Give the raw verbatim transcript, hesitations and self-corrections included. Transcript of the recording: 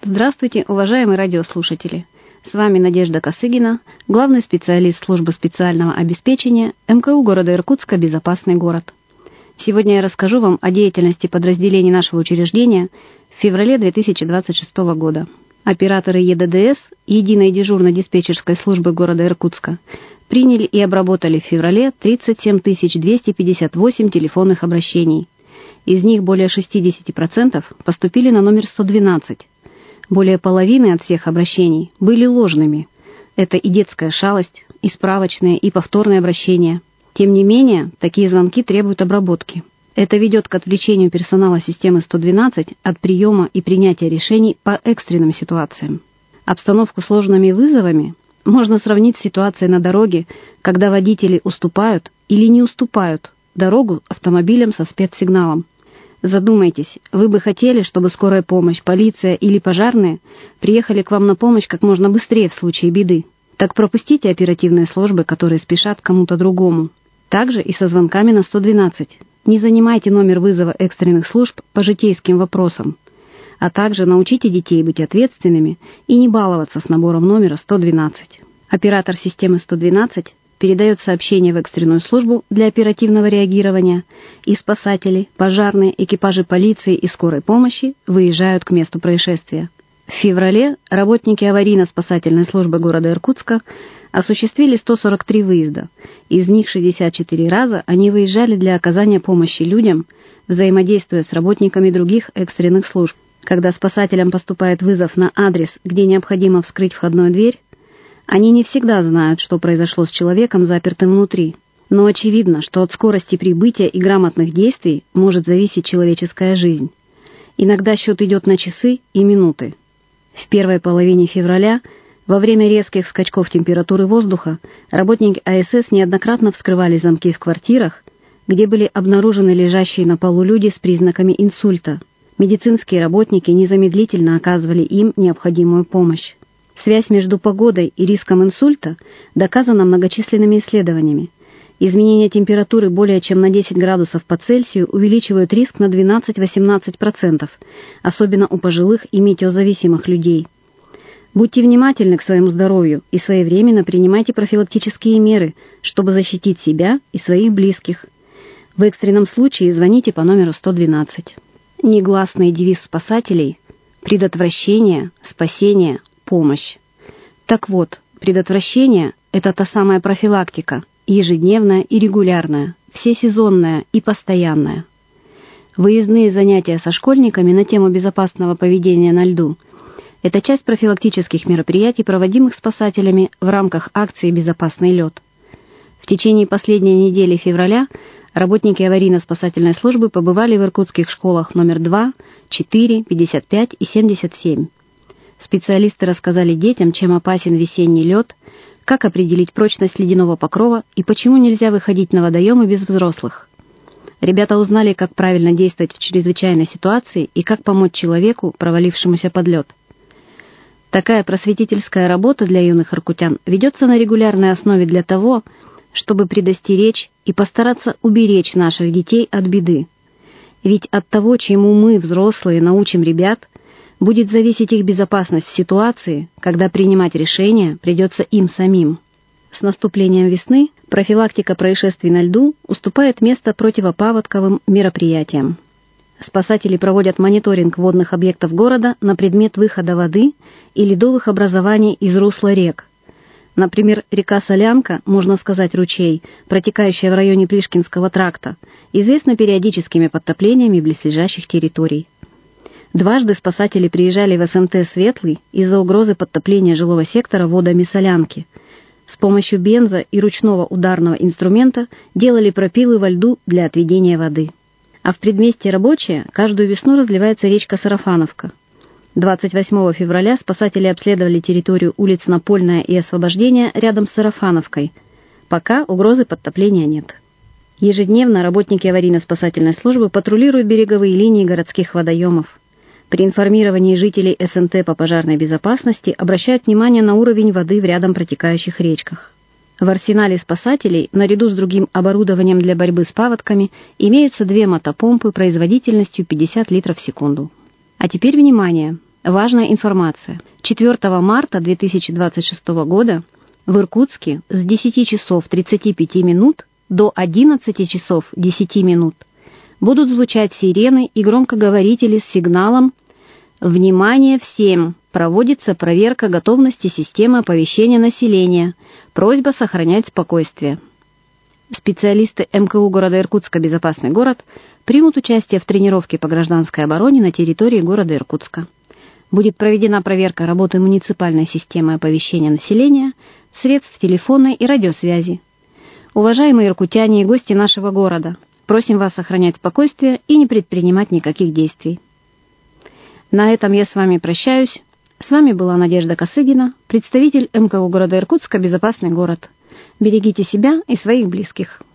Здравствуйте, уважаемые радиослушатели! С вами Надежда Косыгина, главный специалист службы специального обеспечения эм ка у города Иркутска «Безопасный город». Сегодня я расскажу вам о деятельности подразделений нашего учреждения в феврале две тысячи двадцать шестого года. Операторы е дэ дэ эс, единой дежурно-диспетчерской службы города Иркутска, приняли и обработали в феврале тридцать семь тысяч двести пятьдесят восемь телефонных обращений. Из них более шестьдесят процентов поступили на номер сто двенадцать. Более половины от всех обращений были ложными. Это и детская шалость, и справочные, и повторные обращения. Тем не менее, такие звонки требуют обработки. Это ведет к отвлечению персонала системы сто двенадцать от приема и принятия решений по экстренным ситуациям. Обстановку сложными вызовами можно сравнить с ситуацией на дороге, когда водители уступают или не уступают дорогу автомобилям со спецсигналом. Задумайтесь, вы бы хотели, чтобы скорая помощь, полиция или пожарные приехали к вам на помощь как можно быстрее в случае беды? Так пропустите оперативные службы, которые спешат кому-то другому. Также и со звонками на сто двенадцать. Не занимайте номер вызова экстренных служб по житейским вопросам. А также научите детей быть ответственными и не баловаться с набором номера сто двенадцать. Оператор системы сто двенадцать передает сообщение в экстренную службу для оперативного реагирования, и спасатели, пожарные, экипажи полиции и скорой помощи выезжают к месту происшествия. В феврале работники аварийно-спасательной службы города Иркутска осуществили сто сорок три выезда. Из них шестьдесят четыре раза они выезжали для оказания помощи людям, взаимодействуя с работниками других экстренных служб. Когда спасателям поступает вызов на адрес, где необходимо вскрыть входную дверь, они не всегда знают, что произошло с человеком, запертым внутри. Но очевидно, что от скорости прибытия и грамотных действий может зависеть человеческая жизнь. Иногда счет идет на часы и минуты. В первой половине февраля, во время резких скачков температуры воздуха, работники а эс эс неоднократно вскрывали замки в квартирах, где были обнаружены лежащие на полу люди с признаками инсульта. Медицинские работники незамедлительно оказывали им необходимую помощь. Связь между погодой и риском инсульта доказана многочисленными исследованиями. Изменение температуры более чем на десять градусов по Цельсию увеличивают риск на двенадцать-восемнадцать процентов, особенно у пожилых и метеозависимых людей. Будьте внимательны к своему здоровью и своевременно принимайте профилактические меры, чтобы защитить себя и своих близких. В экстренном случае звоните по номеру сто двенадцать. Негласный девиз спасателей – предотвращение, спасение, помощь. Так вот, предотвращение – это та самая профилактика, ежедневная и регулярная, всесезонная и постоянная. Выездные занятия со школьниками на тему безопасного поведения на льду – это часть профилактических мероприятий, проводимых спасателями в рамках акции «Безопасный лед». В течение последней недели февраля работники аварийно-спасательной службы побывали в иркутских школах номер два, четыре, пятьдесят пять и семьдесят семь. Специалисты рассказали детям, чем опасен весенний лед, как определить прочность ледяного покрова и почему нельзя выходить на водоемы без взрослых. Ребята узнали, как правильно действовать в чрезвычайной ситуации и как помочь человеку, провалившемуся под лед. Такая просветительская работа для юных иркутян ведется на регулярной основе для того, чтобы предостеречь и постараться уберечь наших детей от беды. Ведь от того, чему мы, взрослые, научим ребят, будет зависеть их безопасность в ситуации, когда принимать решения придется им самим. С наступлением весны профилактика происшествий на льду уступает место противопаводковым мероприятиям. Спасатели проводят мониторинг водных объектов города на предмет выхода воды и ледовых образований из русла рек. Например, река Солянка, можно сказать ручей, протекающая в районе Плишкинского тракта, известна периодическими подтоплениями близлежащих территорий. Дважды спасатели приезжали в эс эм тэ «Светлый» из-за угрозы подтопления жилого сектора водами Солянки. С помощью бенза и ручного ударного инструмента делали пропилы во льду для отведения воды. А в предместье Рабочее каждую весну разливается речка Сарафановка. двадцать восьмого февраля спасатели обследовали территорию улиц Напольная и Освобождения рядом с Сарафановкой. Пока угрозы подтопления нет. Ежедневно работники аварийно-спасательной службы патрулируют береговые линии городских водоемов. При информировании жителей эс эм тэ по пожарной безопасности обращают внимание на уровень воды в рядом протекающих речках. В арсенале спасателей, наряду с другим оборудованием для борьбы с паводками, имеются две мотопомпы производительностью пятьдесят литров в секунду. А теперь внимание! Важная информация. четвёртого марта две тысячи двадцать шестого года в Иркутске с десяти часов тридцати пяти минут до одиннадцати часов десяти минут будут звучать сирены и громкоговорители с сигналом «Внимание всем! Проводится проверка готовности системы оповещения населения. Просьба сохранять спокойствие». Специалисты эм ка у города Иркутска «Безопасный город» примут участие в тренировке по гражданской обороне на территории города Иркутска. Будет проведена проверка работы муниципальной системы оповещения населения, средств телефонной и радиосвязи. Уважаемые иркутяне и гости нашего города, просим вас сохранять спокойствие и не предпринимать никаких действий. На этом я с вами прощаюсь. С вами была Надежда Косыгина, представитель эм ка у города Иркутска «Безопасный город». Берегите себя и своих близких.